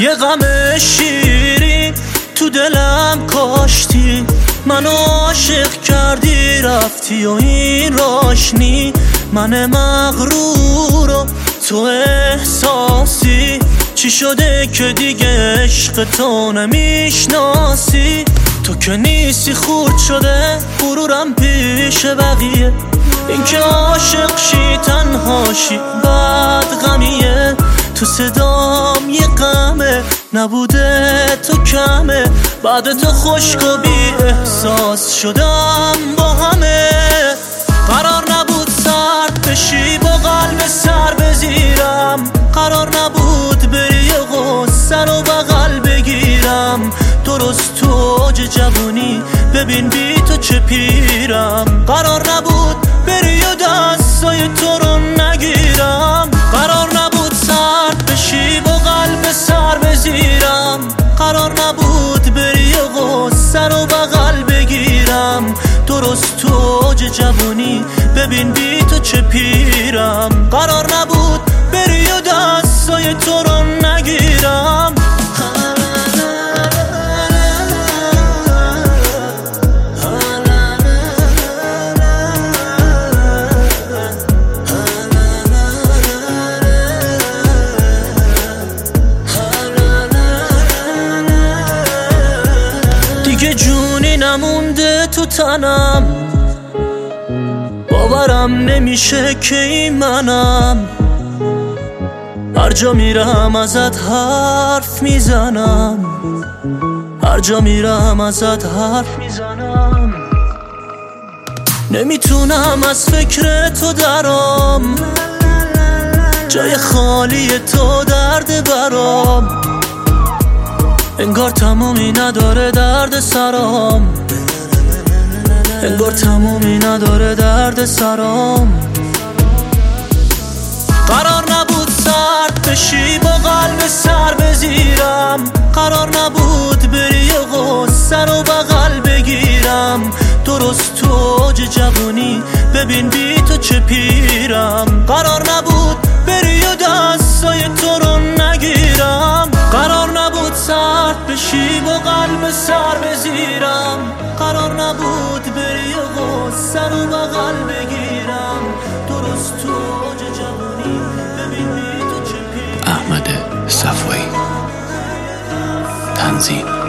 یه غم شیرین تو دلم کاشتی، منو عاشق کردی رفتی و این راشنی. من مغرور و تو احساسی، چی شده که دیگه عشق تو نمیشناسی؟ تو که نیستی خورد شده غرورم پیش بقیه، این که عاشق شی تنهاشی بعد غمیه. تو صدام یه غمه نبوده تو کمه، بعد تو خشک و بی احساس شدم با همه. قرار نبود سرد بشی با قلب سر بزیرم، قرار نبود بری و غصه رو بغل بگیرم. درست تو اوج جوونی ببین بی تو چه پیرم. قرار نبود بری و دستای تو رو نگیرم، قرار نبود سرد بشی با قلب سر بزیرم. قرار نبود بری و غصه رو بغل بگیرم. درست تو اوج جوونی ببین بی تو چه پیرم. قرار نبود بری و دستای تو رو نگیرم. دیگه جونی نمونده تو تنم، باورم نمیشه که این منم. هر جا میرم ازت حرف میزنم، هر جا میرم ازت حرف میزنم. نمیتونم از فکر تو درام، جای خالی تو درد برام. انگار تمومی نداره درد سرام، انگار تمومی نداره درد سرام. قرار نبود سرد بشی با قلب سر بزیرم، قرار نبود بری و غصه رو بغل بگیرم. درست تو اوج جوونی ببین بی تو چه پیرم. قرار نبود بری و دستای تو رو نگیرم، قرار نبود سرد بشی با قلب سر بزیرم. قرار نبود بری و غصه رو بغل بگیرم. درست تو اوج جوونی ببین بی تو چه پیرم. احمد صفایی، تنظیم